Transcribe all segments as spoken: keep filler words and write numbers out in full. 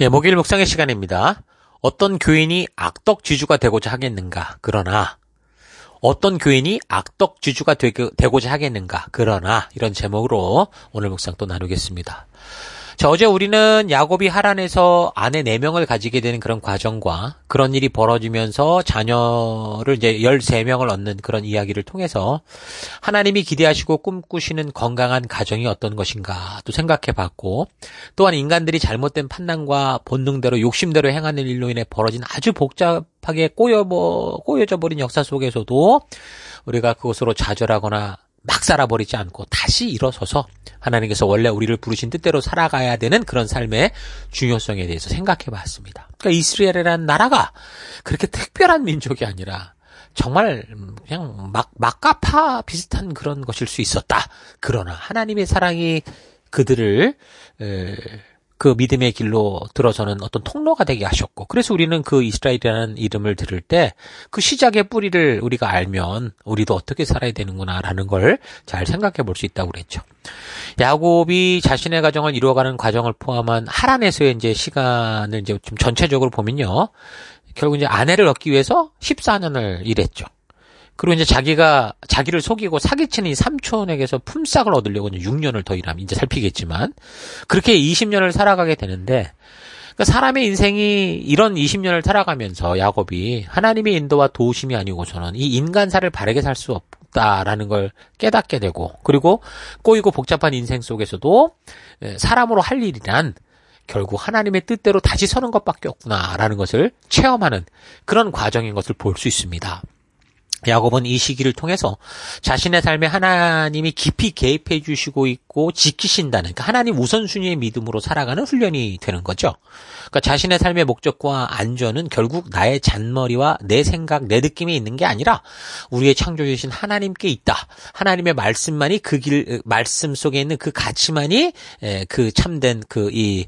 예, 목요일 묵상의 시간입니다. 어떤 교인이 악덕 지주가 되고자 하겠는가? 그러나 어떤 교인이 악덕 지주가 되고자 하겠는가? 그러나 이런 제목으로 오늘 묵상 또 나누겠습니다. 자, 어제 우리는 야곱이 하란에서 아내 네 명을 가지게 되는 그런 과정과 그런 일이 벌어지면서 자녀를 이제 열세 명을 얻는 그런 이야기를 통해서 하나님이 기대하시고 꿈꾸시는 건강한 가정이 어떤 것인가 또 생각해 봤고, 또한 인간들이 잘못된 판단과 본능대로 욕심대로 행하는 일로 인해 벌어진 아주 복잡하게 꼬여, 꼬여져 버린 역사 속에서도 우리가 그것으로 좌절하거나 막 살아버리지 않고 다시 일어서서 하나님께서 원래 우리를 부르신 뜻대로 살아가야 되는 그런 삶의 중요성에 대해서 생각해 봤습니다. 그러니까 이스라엘이라는 나라가 그렇게 특별한 민족이 아니라 정말 그냥 막, 막가파 비슷한 그런 것일 수 있었다. 그러나 하나님의 사랑이 그들을 에, 그 믿음의 길로 들어서는 어떤 통로가 되게 하셨고, 그래서 우리는 그 이스라엘이라는 이름을 들을 때 그 시작의 뿌리를 우리가 알면 우리도 어떻게 살아야 되는구나라는 걸 잘 생각해 볼 수 있다고 그랬죠. 야곱이 자신의 가정을 이루어가는 과정을 포함한 하란에서의 이제 시간을 이제 좀 전체적으로 보면요, 결국 이제 아내를 얻기 위해서 십사 년을 일했죠. 그리고 이제 자기가, 자기를 속이고 사기치는 이 삼촌에게서 품삯을 얻으려고 이제 육 년을 더 일하면 이제 살피겠지만, 그렇게 이십 년을 살아가게 되는데, 그러니까 사람의 인생이 이런 이십 년을 살아가면서 야곱이 하나님의 인도와 도우심이 아니고서는 이 인간사를 바르게 살 수 없다라는 걸 깨닫게 되고, 그리고 꼬이고 복잡한 인생 속에서도 사람으로 할 일이란 결국 하나님의 뜻대로 다시 서는 것밖에 없구나라는 것을 체험하는 그런 과정인 것을 볼 수 있습니다. 야곱은 이 시기를 통해서 자신의 삶에 하나님이 깊이 개입해 주시고 있고 지키신다는, 그러니까 하나님 우선순위의 믿음으로 살아가는 훈련이 되는 거죠. 그러니까 자신의 삶의 목적과 안전은 결국 나의 잔머리와 내 생각, 내 느낌에 있는 게 아니라 우리의 창조주신 하나님께 있다. 하나님의 말씀만이 그 길, 말씀 속에 있는 그 가치만이 그 참된 그 이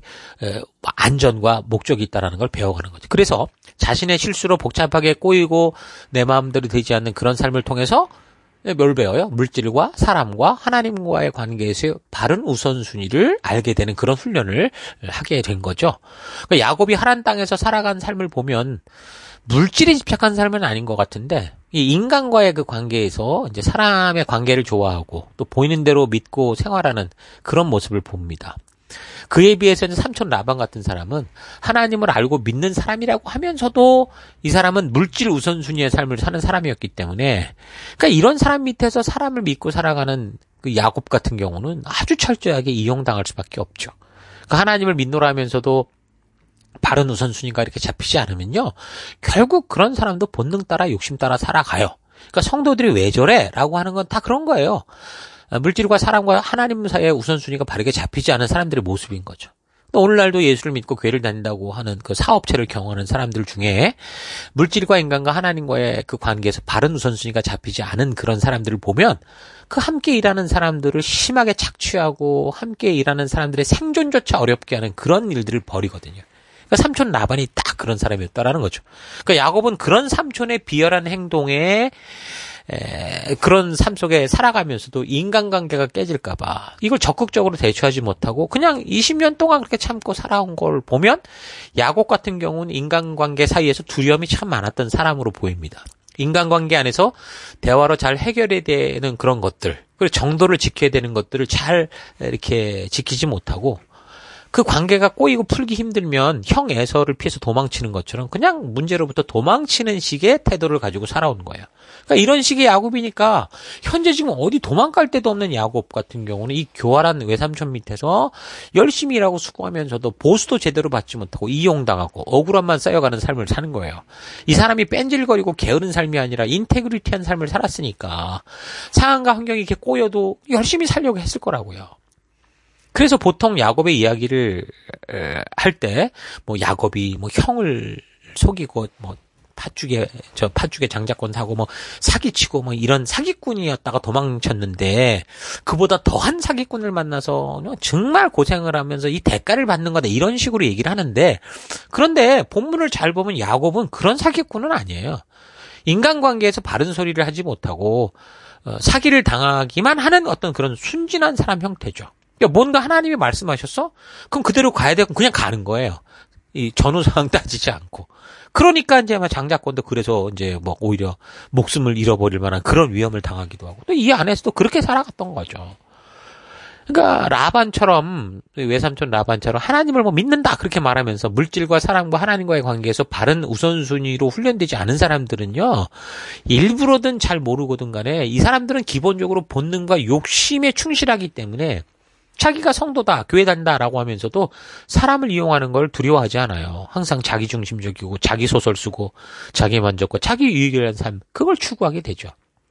안전과 목적이 있다라는 걸 배워가는 거죠. 그래서 자신의 실수로 복잡하게 꼬이고 내 마음대로 되지 않는 그런 삶을 통해서 뭘 배워요? 물질과 사람과 하나님과의 관계에서의 바른 우선순위를 알게 되는 그런 훈련을 하게 된 거죠. 그러니까 야곱이 하란 땅에서 살아간 삶을 보면 물질에 집착한 삶은 아닌 것 같은데, 이 인간과의 그 관계에서 이제 사람의 관계를 좋아하고 또 보이는 대로 믿고 생활하는 그런 모습을 봅니다. 그에 비해서는 삼촌 라반 같은 사람은 하나님을 알고 믿는 사람이라고 하면서도 이 사람은 물질 우선순위의 삶을 사는 사람이었기 때문에, 그러니까 이런 사람 밑에서 사람을 믿고 살아가는 그 야곱 같은 경우는 아주 철저하게 이용당할 수밖에 없죠. 그러니까 하나님을 믿노라 하면서도 바른 우선순위가 이렇게 잡히지 않으면요, 결국 그런 사람도 본능 따라 욕심 따라 살아가요. 그러니까 성도들이 왜 저래? 라고 하는 건 다 그런 거예요. 물질과 사람과 하나님 사이의 우선순위가 바르게 잡히지 않은 사람들의 모습인 거죠. 오늘날도 예수를 믿고 교회를 다닌다고 하는 그 사업체를 경험하는 사람들 중에 물질과 인간과 하나님과의 그 관계에서 바른 우선순위가 잡히지 않은 그런 사람들을 보면 그 함께 일하는 사람들을 심하게 착취하고 함께 일하는 사람들의 생존조차 어렵게 하는 그런 일들을 벌이거든요. 그러니까 삼촌 라반이 딱 그런 사람이었다라는 거죠. 그러니까 야곱은 그런 삼촌의 비열한 행동에 에, 그런 삶 속에 살아가면서도 인간관계가 깨질까봐 이걸 적극적으로 대처하지 못하고 그냥 이십 년 동안 그렇게 참고 살아온 걸 보면 야곱 같은 경우는 인간관계 사이에서 두려움이 참 많았던 사람으로 보입니다. 인간관계 안에서 대화로 잘 해결해야 되는 그런 것들, 그리고 정도를 지켜야 되는 것들을 잘 이렇게 지키지 못하고 그 관계가 꼬이고 풀기 힘들면 형 에서를 피해서 도망치는 것처럼 그냥 문제로부터 도망치는 식의 태도를 가지고 살아온 거예요. 그러니까 이런 식의 야곱이니까 현재 지금 어디 도망갈 데도 없는 야곱 같은 경우는 이 교활한 외삼촌 밑에서 열심히 일하고 수고하면서도 보수도 제대로 받지 못하고 이용당하고 억울함만 쌓여가는 삶을 사는 거예요. 이 사람이 뺀질거리고 게으른 삶이 아니라 인테그리티한 삶을 살았으니까 상황과 환경이 이렇게 꼬여도 열심히 살려고 했을 거라고요. 그래서 보통 야곱의 이야기를 할 때 뭐 야곱이 뭐 형을 속이고 뭐 팥죽에 저 팥죽에 장자권 사고 뭐 사기치고 뭐 이런 사기꾼이었다가 도망쳤는데 그보다 더한 사기꾼을 만나서 정말 고생을 하면서 이 대가를 받는 거다 이런 식으로 얘기를 하는데, 그런데 본문을 잘 보면 야곱은 그런 사기꾼은 아니에요. 인간관계에서 바른 소리를 하지 못하고 어, 사기를 당하기만 하는 어떤 그런 순진한 사람 형태죠. 뭔가 하나님이 말씀하셨어? 그럼 그대로 가야 되고 그냥 가는 거예요. 이 전후 상황 따지지 않고. 그러니까 이제 막 장자권도 그래서 이제 뭐 오히려 목숨을 잃어버릴 만한 그런 위험을 당하기도 하고. 또 이 안에서도 그렇게 살아갔던 거죠. 그러니까 라반처럼 외삼촌 라반처럼 하나님을 뭐 믿는다 그렇게 말하면서 물질과 사랑과 하나님과의 관계에서 바른 우선순위로 훈련되지 않은 사람들은요. 일부러든 잘 모르거든 간에 이 사람들은 기본적으로 본능과 욕심에 충실하기 때문에 자기가 성도다, 교회 다닌다라고 하면서도 사람을 이용하는 걸 두려워하지 않아요. 항상 자기중심적이고 자기 소설 쓰고 자기 만족과 자기 유익을 위한 삶, 그걸 추구하게 되죠.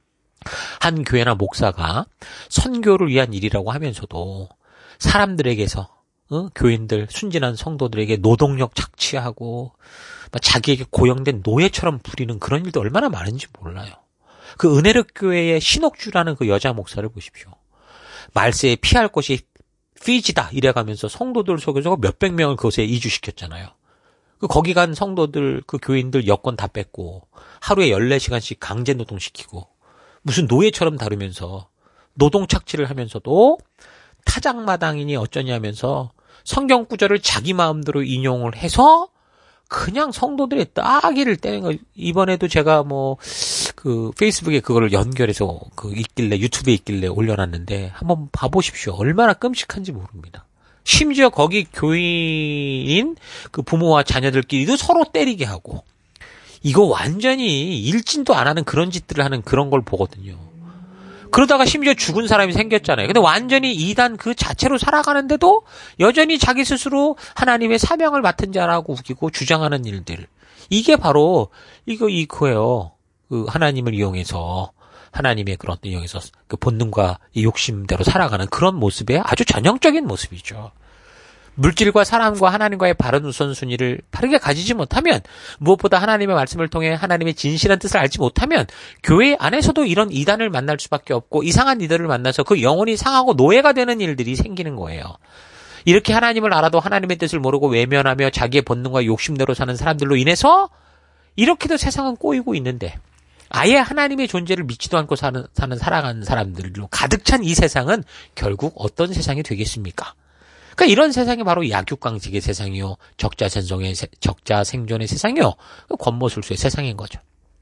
한 교회나 목사가 선교를 위한 일이라고 하면서도 사람들에게서 어? 교인들, 순진한 성도들에게 노동력 착취하고 자기에게 고용된 노예처럼 부리는 그런 일도 얼마나 많은지 몰라요. 그 은혜력 교회의 신옥주라는 그 여자 목사를 보십시오. 말세에 피할 곳이 피지다 이래가면서 성도들 속에서 몇백 명을 그곳에 이주시켰잖아요. 그 거기 간 성도들, 그 교인들 여권 다 뺐고 하루에 열네 시간씩 강제 노동시키고 무슨 노예처럼 다루면서 노동 착취를 하면서도 타작마당이니 어쩌냐면서 성경 구절을 자기 마음대로 인용을 해서 그냥 성도들의 따귀를 떼는 거. 이번에도 제가 뭐 그 페이스북에 그거를 연결해서 그 있길래 유튜브에 있길래 올려놨는데 한번 봐보십시오. 얼마나 끔찍한지 모릅니다. 심지어 거기 교인인 그 부모와 자녀들끼리도 서로 때리게 하고 이거 완전히 일진도 안 하는 그런 짓들을 하는 그런 걸 보거든요. 그러다가 심지어 죽은 사람이 생겼잖아요. 근데 완전히 이단 그 자체로 살아가는데도 여전히 자기 스스로 하나님의 사명을 맡은 자라고 우기고 주장하는 일들. 이게 바로 이거 이거예요. 그 하나님을 이용해서 하나님의 그런 이용해서 그 본능과 욕심대로 살아가는 그런 모습의 아주 전형적인 모습이죠. 물질과 사람과 하나님과의 바른 우선순위를 바르게 가지지 못하면 무엇보다 하나님의 말씀을 통해 하나님의 진실한 뜻을 알지 못하면 교회 안에서도 이런 이단을 만날 수밖에 없고 이상한 이들을 만나서 그 영혼이 상하고 노예가 되는 일들이 생기는 거예요. 이렇게 하나님을 알아도 하나님의 뜻을 모르고 외면하며 자기의 본능과 욕심대로 사는 사람들로 인해서 이렇게도 세상은 꼬이고 있는데 아예 하나님의 존재를 믿지도 않고 사는, 사는 살아가는 사람들로 가득 찬 이 세상은 결국 어떤 세상이 되겠습니까? 그러니까 이런 세상이 바로 약육강식의 세상이요, 적자생존의 적자생존의 세상이요, 권모술수의 세상인 거죠.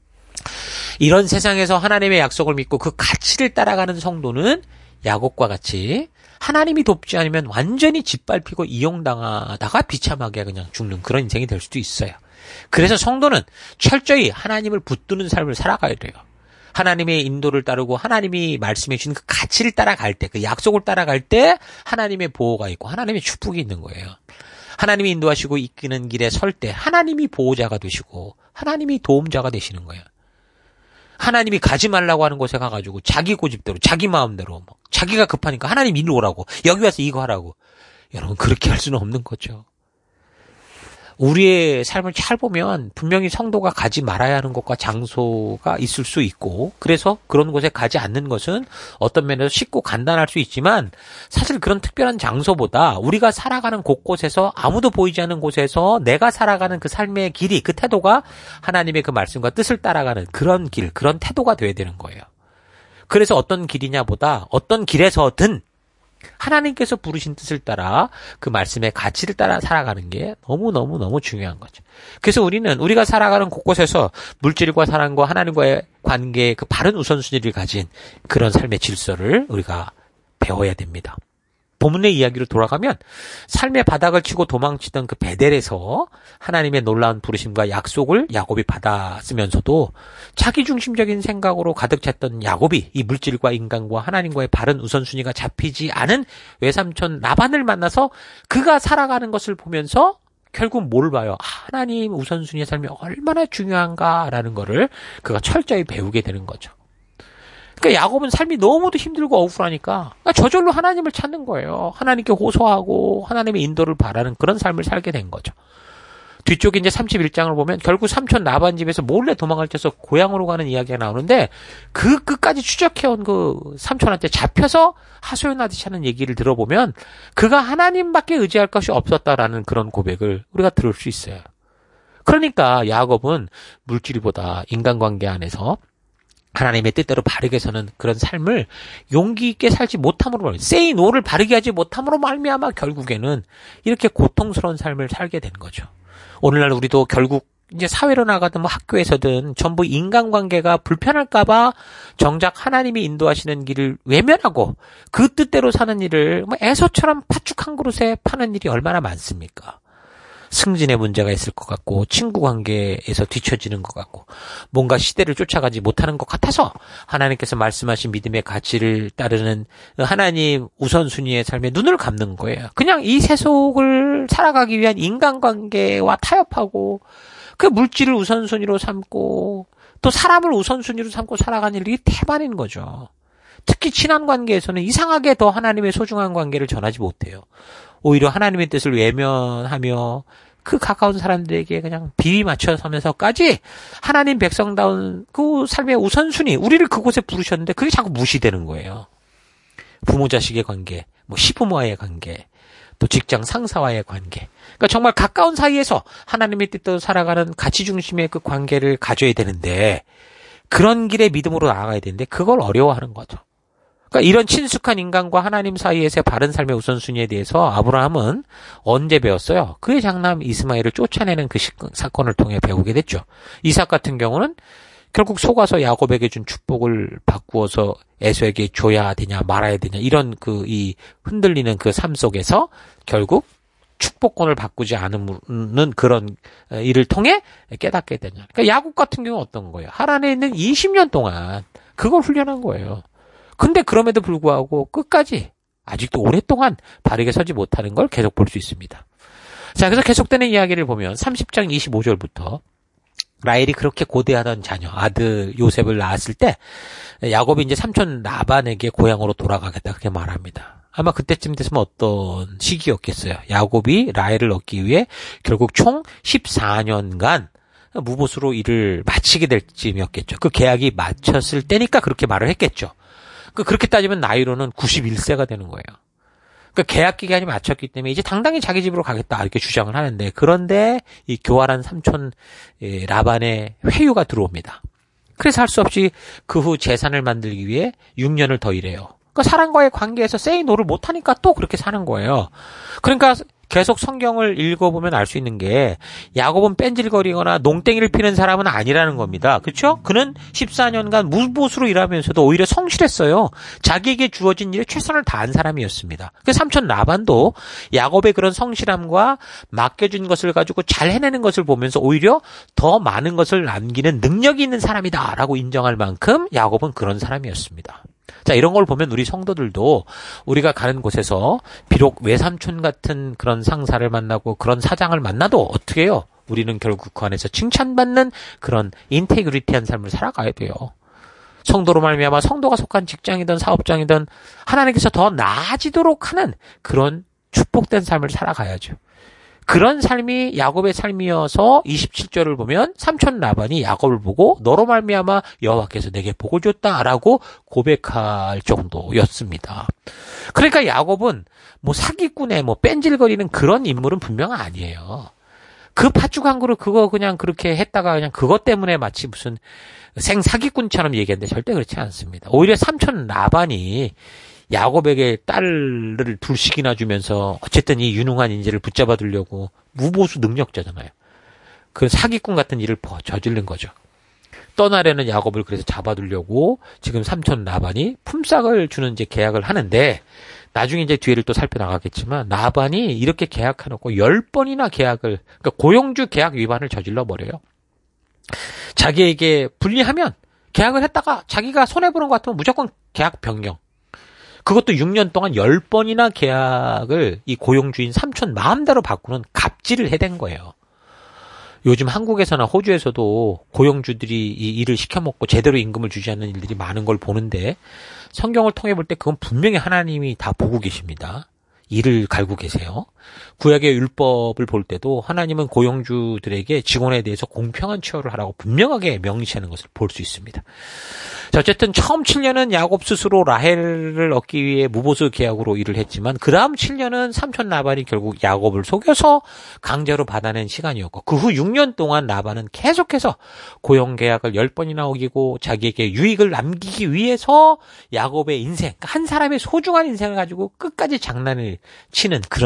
이런 세상에서 하나님의 약속을 믿고 그 가치를 따라가는 성도는 야곱과 같이 하나님이 돕지 않으면 완전히 짓밟히고 이용당하다가 비참하게 그냥 죽는 그런 인생이 될 수도 있어요. 그래서 성도는 철저히 하나님을 붙드는 삶을 살아가야 돼요. 하나님의 인도를 따르고 하나님이 말씀해 주신 그 가치를 따라갈 때, 그 약속을 따라갈 때 하나님의 보호가 있고 하나님의 축복이 있는 거예요. 하나님이 인도하시고 이끄는 길에 설 때 하나님이 보호자가 되시고 하나님이 도움자가 되시는 거예요. 하나님이 가지 말라고 하는 곳에 가가지고 자기 고집대로 자기 마음대로 뭐 자기가 급하니까 하나님 이리 오라고 여기 와서 이거 하라고. 여러분 그렇게 할 수는 없는 거죠. 우리의 삶을 잘 보면 분명히 성도가 가지 말아야 하는 곳과 장소가 있을 수 있고 그래서 그런 곳에 가지 않는 것은 어떤 면에서 쉽고 간단할 수 있지만 사실 그런 특별한 장소보다 우리가 살아가는 곳곳에서 아무도 보이지 않는 곳에서 내가 살아가는 그 삶의 길이 그 태도가 하나님의 그 말씀과 뜻을 따라가는 그런 길 그런 태도가 돼야 되는 거예요. 그래서 어떤 길이냐보다 어떤 길에서든 하나님께서 부르신 뜻을 따라 그 말씀의 가치를 따라 살아가는 게 너무너무너무 중요한 거죠. 그래서 우리는 우리가 살아가는 곳곳에서 물질과 사랑과 하나님과의 관계의 그 바른 우선순위를 가진 그런 삶의 질서를 우리가 배워야 됩니다. 본문의 이야기로 돌아가면 삶의 바닥을 치고 도망치던 그 베델에서 하나님의 놀라운 부르심과 약속을 야곱이 받았으면서도 자기중심적인 생각으로 가득 찼던 야곱이 이 물질과 인간과 하나님과의 바른 우선순위가 잡히지 않은 외삼촌 라반을 만나서 그가 살아가는 것을 보면서 결국 뭘 봐요? 하나님 우선순위의 삶이 얼마나 중요한가라는 거를 그가 철저히 배우게 되는 거죠. 그러니까 야곱은 삶이 너무도 힘들고 억울하니까 그러니까 저절로 하나님을 찾는 거예요. 하나님께 호소하고 하나님의 인도를 바라는 그런 삶을 살게 된 거죠. 뒤쪽에 이제 삼십일 장을 보면 결국 삼촌 라반 집에서 몰래 도망을 쳐서 고향으로 가는 이야기가 나오는데 그 끝까지 추적해온 그 삼촌한테 잡혀서 하소연하듯이 하는 얘기를 들어보면 그가 하나님밖에 의지할 것이 없었다라는 그런 고백을 우리가 들을 수 있어요. 그러니까 야곱은 물질보다 인간관계 안에서 하나님의 뜻대로 바르게 서는 그런 삶을 용기 있게 살지 못함으로 말미암아 say no를 바르게 하지 못함으로 말미암아 결국에는 이렇게 고통스러운 삶을 살게 된 거죠. 오늘날 우리도 결국 이제 사회로 나가든 뭐 학교에서든 전부 인간관계가 불편할까봐 정작 하나님이 인도하시는 길을 외면하고 그 뜻대로 사는 일을 뭐 애소처럼 팥죽 한 그릇에 파는 일이 얼마나 많습니까? 승진에 문제가 있을 것 같고 친구 관계에서 뒤처지는 것 같고 뭔가 시대를 쫓아가지 못하는 것 같아서 하나님께서 말씀하신 믿음의 가치를 따르는 하나님 우선순위의 삶에 눈을 감는 거예요. 그냥 이 세속을 살아가기 위한 인간관계와 타협하고 그 물질을 우선순위로 삼고 또 사람을 우선순위로 삼고 살아가는 일이 태반인 거죠. 특히 친한 관계에서는 이상하게 더 하나님의 소중한 관계를 전하지 못해요. 오히려 하나님의 뜻을 외면하며 그 가까운 사람들에게 그냥 비위 맞춰 서면서까지 하나님 백성다운 그 삶의 우선순위, 우리를 그곳에 부르셨는데 그게 자꾸 무시되는 거예요. 부모 자식의 관계, 뭐 시부모와의 관계, 또 직장 상사와의 관계. 그러니까 정말 가까운 사이에서 하나님의 뜻대로 살아가는 가치 중심의 그 관계를 가져야 되는데 그런 길의 믿음으로 나아가야 되는데 그걸 어려워하는 거죠. 그러니까 이런 친숙한 인간과 하나님 사이에서의 바른 삶의 우선순위에 대해서 아브라함은 언제 배웠어요? 그의 장남 이스마엘을 쫓아내는 그 사건을 통해 배우게 됐죠. 이삭 같은 경우는 결국 속아서 야곱에게 준 축복을 바꾸어서 에서에게 줘야 되냐 말아야 되냐 이런 그 이 흔들리는 그 삶 속에서 결국 축복권을 바꾸지 않는 그런 일을 통해 깨닫게 되냐. 그러니까 야곱 같은 경우는 어떤 거예요? 하란에 있는 이십 년 동안 그걸 훈련한 거예요. 근데 그럼에도 불구하고 끝까지 아직도 오랫동안 바르게 서지 못하는 걸 계속 볼 수 있습니다. 자, 그래서 계속되는 이야기를 보면 삼십 장 이십오 절부터 라헬이 그렇게 고대하던 자녀 아들 요셉을 낳았을 때 야곱이 이제 삼촌 라반에게 고향으로 돌아가겠다 그렇게 말합니다. 아마 그때쯤 됐으면 어떤 시기였겠어요. 야곱이 라헬을 얻기 위해 결국 총 십사 년간 무보수로 일을 마치게 될 쯤이었겠죠. 그 계약이 마쳤을 때니까 그렇게 말을 했겠죠. 그렇게 따지면 나이로는 구십일 세가 되는 거예요. 그 계약 기간이 마쳤기 때문에 이제 당당히 자기 집으로 가겠다 이렇게 주장을 하는데 그런데 이 교활한 삼촌 라반의 회유가 들어옵니다. 그래서 할 수 없이 그 후 재산을 만들기 위해 육 년을 더 일해요. 그 사람과의 관계에서 세이 노를 못하니까 또 그렇게 사는 거예요. 그러니까 계속 성경을 읽어보면 알 수 있는 게 야곱은 뺀질거리거나 농땡이를 피는 사람은 아니라는 겁니다. 그렇죠? 그는 십사 년간 무보수로 일하면서도 오히려 성실했어요. 자기에게 주어진 일에 최선을 다한 사람이었습니다. 그 삼촌 라반도 야곱의 그런 성실함과 맡겨준 것을 가지고 잘 해내는 것을 보면서 오히려 더 많은 것을 남기는 능력이 있는 사람이다라고 인정할 만큼 야곱은 그런 사람이었습니다. 자, 이런 걸 보면 우리 성도들도 우리가 가는 곳에서 비록 외삼촌 같은 그런 상사를 만나고 그런 사장을 만나도 어떻게 해요? 우리는 결국 그 안에서 칭찬받는 그런 인테그리티한 삶을 살아가야 돼요. 성도로 말미암아 성도가 속한 직장이든 사업장이든 하나님께서 더 나아지도록 하는 그런 축복된 삶을 살아가야죠. 그런 삶이 야곱의 삶이어서 이십칠 절을 보면 삼촌 라반이 야곱을 보고 너로 말미암아 여호와께서 내게 복을 줬다라고 고백할 정도였습니다. 그러니까 야곱은 뭐 사기꾼에 뭐 뺀질거리는 그런 인물은 분명 아니에요. 그 팥죽 한 그릇 그거 그냥 그렇게 했다가 그냥 그것 때문에 마치 무슨 생사기꾼처럼 얘기했는데 절대 그렇지 않습니다. 오히려 삼촌 라반이 야곱에게 딸을 둘씩이나 주면서 어쨌든 이 유능한 인재를 붙잡아 두려고 무보수 능력자잖아요. 그 사기꾼 같은 일을 저지른 거죠. 떠나려는 야곱을 그래서 잡아두려고 지금 삼촌 라반이 품삯을 주는 이제 계약을 하는데 나중에 이제 뒤를 또 살펴나가겠지만 라반이 이렇게 계약해놓고 열 번이나 계약을 그러니까 고용주 계약 위반을 저질러 버려요. 자기에게 불리하면 계약을 했다가 자기가 손해보는 것 같으면 무조건 계약 변경. 그것도 육 년 동안 열 번이나 계약을 이 고용주인 삼촌 마음대로 바꾸는 갑질을 해댄 거예요. 요즘 한국에서나 호주에서도 고용주들이 이 일을 시켜먹고 제대로 임금을 주지 않는 일들이 많은 걸 보는데 성경을 통해 볼 때 그건 분명히 하나님이 다 보고 계십니다. 이를 갈고 계세요. 구약의 율법을 볼 때도 하나님은 고용주들에게 직원에 대해서 공평한 처우를 하라고 분명하게 명시하는 것을 볼 수 있습니다. 자, 어쨌든 처음 칠 년은 야곱 스스로 라헬을 얻기 위해 무보수 계약으로 일을 했지만 그 다음 칠 년은 삼촌 라반이 결국 야곱을 속여서 강제로 받아낸 시간이었고 그 후 육 년 동안 라반은 계속해서 고용계약을 열 번이나 어기고 자기에게 유익을 남기기 위해서 야곱의 인생, 한 사람의 소중한 인생을 가지고 끝까지 장난을 치는 그런 짓을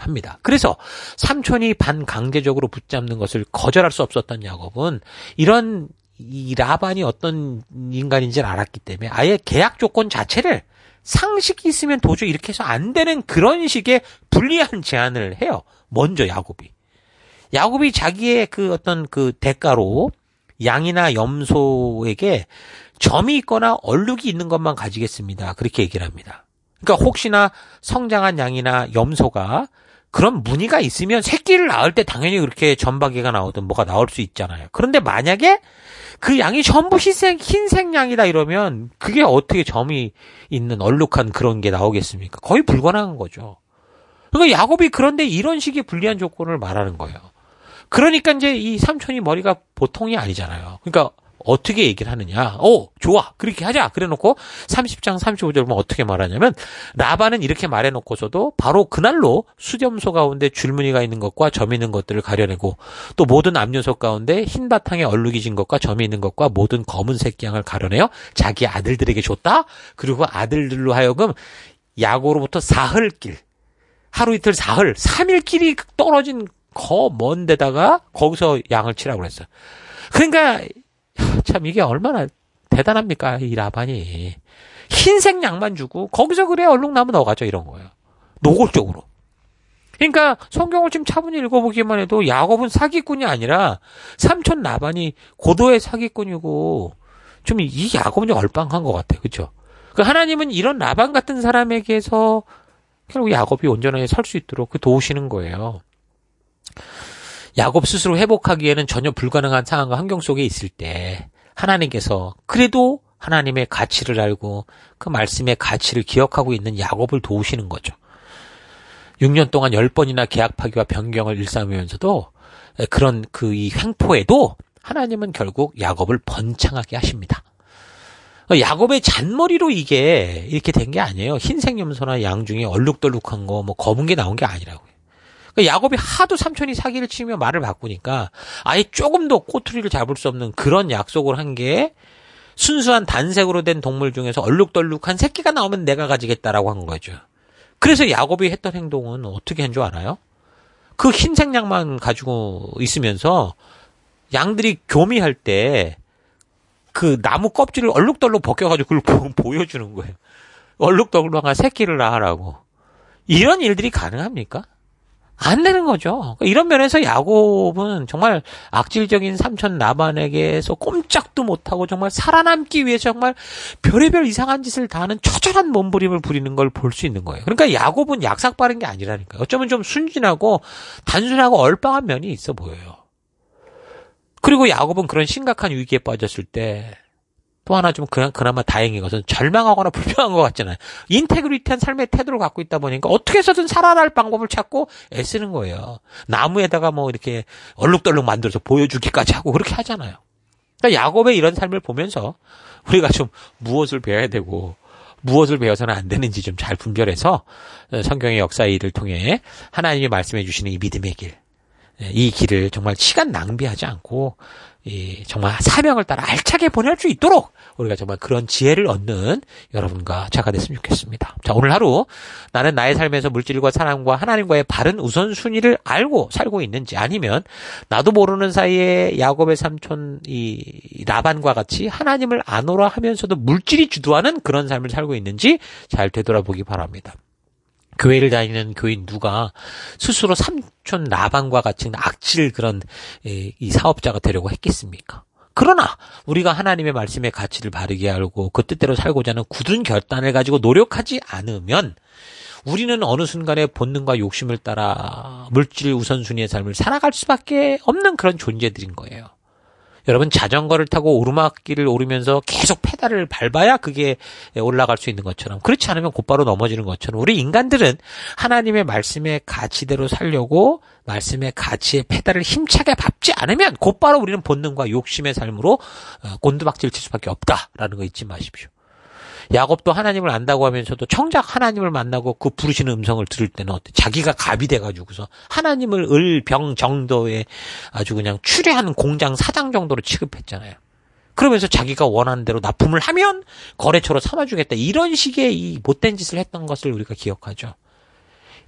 합니다. 그래서 삼촌이 반강제적으로 붙잡는 것을 거절할 수 없었던 야곱은 이런 이 라반이 어떤 인간인지를 알았기 때문에 아예 계약 조건 자체를 상식이 있으면 도저히 이렇게 해서 안 되는 그런 식의 불리한 제안을 해요. 먼저 야곱이. 야곱이 자기의 그 어떤 그 대가로 양이나 염소에게 점이 있거나 얼룩이 있는 것만 가지겠습니다. 그렇게 얘기를 합니다. 그러니까 혹시나 성장한 양이나 염소가 그런 무늬가 있으면 새끼를 낳을 때 당연히 그렇게 점박이가 나오든 뭐가 나올 수 있잖아요. 그런데 만약에 그 양이 전부 흰색, 흰색 양이다 이러면 그게 어떻게 점이 있는 얼룩한 그런 게 나오겠습니까? 거의 불가능한 거죠. 그러니까 야곱이 그런데 이런 식의 불리한 조건을 말하는 거예요. 그러니까 이제 이 삼촌이 머리가 보통이 아니잖아요. 그러니까 어떻게 얘기를 하느냐. 오, 좋아. 그렇게 하자. 그래 놓고 삼십 장 삼십오 절 보면 어떻게 말하냐면 라반은 이렇게 말해 놓고서도 바로 그날로 수염소 가운데 줄무늬가 있는 것과 점이 있는 것들을 가려내고 또 모든 암요소 가운데 흰 바탕에 얼룩이 진 것과 점이 있는 것과 모든 검은 새끼 양을 가려내어 자기 아들들에게 줬다. 그리고 아들들로 하여금 야고로부터 사흘길, 하루 이틀 사흘, 삼 일 길이 떨어진 거 먼 데다가 거기서 양을 치라고 그랬어요. 그러니까 참 이게 얼마나 대단합니까 이 라반이. 흰색 양만 주고 거기서 그래 얼룩 나면 넣어가죠 이런 거예요. 노골적으로. 그러니까 성경을 좀 차분히 읽어보기만 해도 야곱은 사기꾼이 아니라 삼촌 라반이 고도의 사기꾼이고 좀 이 야곱은 좀 얼빵한 것 같아요. 그렇죠? 그 하나님은 이런 라반 같은 사람에게서 결국 야곱이 온전하게 살 수 있도록 그 도우시는 거예요. 야곱 스스로 회복하기에는 전혀 불가능한 상황과 환경 속에 있을 때 하나님께서 그래도 하나님의 가치를 알고 그 말씀의 가치를 기억하고 있는 야곱을 도우시는 거죠. 육 년 동안 열 번이나 계약 파기와 변경을 일삼으면서도 그런 그 이 횡포에도 하나님은 결국 야곱을 번창하게 하십니다. 야곱의 잔머리로 이게 이렇게 된 게 아니에요. 흰색 염소나 양 중에 얼룩덜룩한 거 뭐 검은 게 나온 게 아니라고요. 그러니까 야곱이 하도 삼촌이 사기를 치며 말을 바꾸니까 아예 조금도 꼬투리를 잡을 수 없는 그런 약속을 한 게 순수한 단색으로 된 동물 중에서 얼룩덜룩한 새끼가 나오면 내가 가지겠다라고 한 거죠. 그래서 야곱이 했던 행동은 어떻게 한 줄 알아요? 그 흰색 양만 가지고 있으면서 양들이 교미할 때 그 나무 껍질을 얼룩덜룩 벗겨가지고 그걸 보여주는 거예요. 얼룩덜룩한 새끼를 낳으라고. 이런 일들이 가능합니까? 안 되는 거죠. 이런 면에서 야곱은 정말 악질적인 삼촌 라반에게서 꼼짝도 못하고 정말 살아남기 위해서 정말 별의별 이상한 짓을 다 하는 처절한 몸부림을 부리는 걸 볼 수 있는 거예요. 그러니까 야곱은 약삭 빠른 게 아니라니까요. 어쩌면 좀 순진하고 단순하고 얼빵한 면이 있어 보여요. 그리고 야곱은 그런 심각한 위기에 빠졌을 때 또 하나 좀 그냥 그나마 다행인 것은 절망하거나 불평한 것 같잖아요. 인테그리티한 삶의 태도를 갖고 있다 보니까 어떻게 해서든 살아날 방법을 찾고 애쓰는 거예요. 나무에다가 뭐 이렇게 얼룩덜룩 만들어서 보여주기까지 하고 그렇게 하잖아요. 그러니까 야곱의 이런 삶을 보면서 우리가 좀 무엇을 배워야 되고 무엇을 배워서는 안 되는지 좀 잘 분별해서 성경의 역사의 일을 통해 하나님이 말씀해 주시는 이 믿음의 길, 이 길을 정말 시간 낭비하지 않고 이 정말 사명을 따라 알차게 보낼 수 있도록 우리가 정말 그런 지혜를 얻는 여러분과 제가 됐으면 좋겠습니다. 자, 오늘 하루 나는 나의 삶에서 물질과 사랑과 하나님과의 바른 우선순위를 알고 살고 있는지, 아니면 나도 모르는 사이에 야곱의 삼촌 이 라반과 같이 하나님을 아노라 하면서도 물질이 주도하는 그런 삶을 살고 있는지 잘 되돌아보기 바랍니다. 교회를 다니는 교인 누가 스스로 삼촌 라반과 같이 악질 그런 이 사업자가 되려고 했겠습니까? 그러나 우리가 하나님의 말씀의 가치를 바르게 알고 그 뜻대로 살고자 하는 굳은 결단을 가지고 노력하지 않으면 우리는 어느 순간에 본능과 욕심을 따라 물질 우선순위의 삶을 살아갈 수밖에 없는 그런 존재들인 거예요. 여러분, 자전거를 타고 오르막길을 오르면서 계속 페달을 밟아야 그게 올라갈 수 있는 것처럼, 그렇지 않으면 곧바로 넘어지는 것처럼 우리 인간들은 하나님의 말씀의 가치대로 살려고 말씀의 가치의 페달을 힘차게 밟지 않으면 곧바로 우리는 본능과 욕심의 삶으로 곤두박질 칠 수밖에 없다라는 거 잊지 마십시오. 야곱도 하나님을 안다고 하면서도 정작 하나님을 만나고 그 부르시는 음성을 들을 때는 어때? 자기가 갑이 돼가지고서 하나님을 을, 병 정도의 아주 그냥 추레한 공장 사장 정도로 취급했잖아요. 그러면서 자기가 원하는 대로 납품을 하면 거래처로 삼아주겠다. 이런 식의 이 못된 짓을 했던 것을 우리가 기억하죠.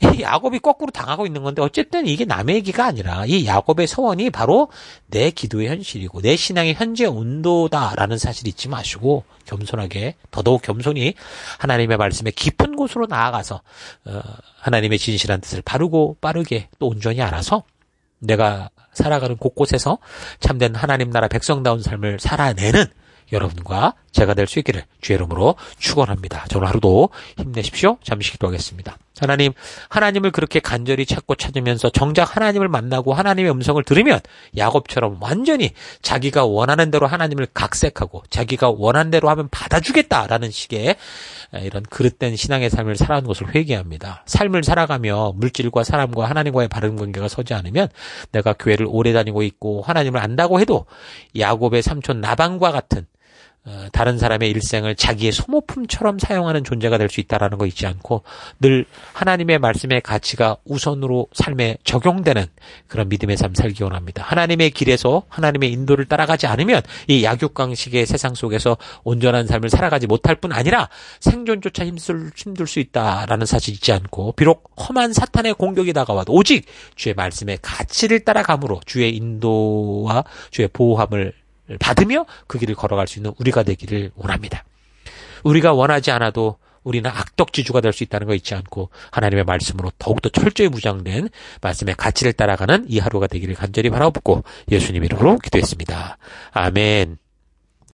이 야곱이 거꾸로 당하고 있는 건데 어쨌든 이게 남의 얘기가 아니라 이 야곱의 서원이 바로 내 기도의 현실이고 내 신앙의 현재 온도다라는 사실 잊지 마시고 겸손하게 더더욱 겸손히 하나님의 말씀에 깊은 곳으로 나아가서 어, 하나님의 진실한 뜻을 바르고 빠르게 또 온전히 알아서 내가 살아가는 곳곳에서 참된 하나님 나라 백성다운 삶을 살아내는 여러분과 제가 될 수 있기를 주의 이름으로 축원합니다. 오늘 하루도 힘내십시오. 잠시 기도하겠습니다. 하나님, 하나님을 그렇게 간절히 찾고 찾으면서 정작 하나님을 만나고 하나님의 음성을 들으면 야곱처럼 완전히 자기가 원하는 대로 하나님을 각색하고 자기가 원하는 대로 하면 받아주겠다라는 식의 이런 그릇된 신앙의 삶을 살아가는 것을 회개합니다. 삶을 살아가며 물질과 사람과 하나님과의 바른 관계가 서지 않으면 내가 교회를 오래 다니고 있고 하나님을 안다고 해도 야곱의 삼촌 라반과 같은 어, 다른 사람의 일생을 자기의 소모품처럼 사용하는 존재가 될 수 있다는 거 잊지 않고 늘 하나님의 말씀의 가치가 우선으로 삶에 적용되는 그런 믿음의 삶 살기 원합니다. 하나님의 길에서 하나님의 인도를 따라가지 않으면 이 약육강식의 세상 속에서 온전한 삶을 살아가지 못할 뿐 아니라 생존조차 힘들, 힘들 수 있다라는 사실 잊지 않고 비록 험한 사탄의 공격이 다가와도 오직 주의 말씀의 가치를 따라감으로 주의 인도와 주의 보호함을 받으며 그 길을 걸어갈 수 있는 우리가 되기를 원합니다. 우리가 원하지 않아도 우리는 악덕지주가 될 수 있다는 거 잊지 않고 하나님의 말씀으로 더욱더 철저히 무장된 말씀의 가치를 따라가는 이 하루가 되기를 간절히 바라보고 예수님 이름으로 기도했습니다. 아멘.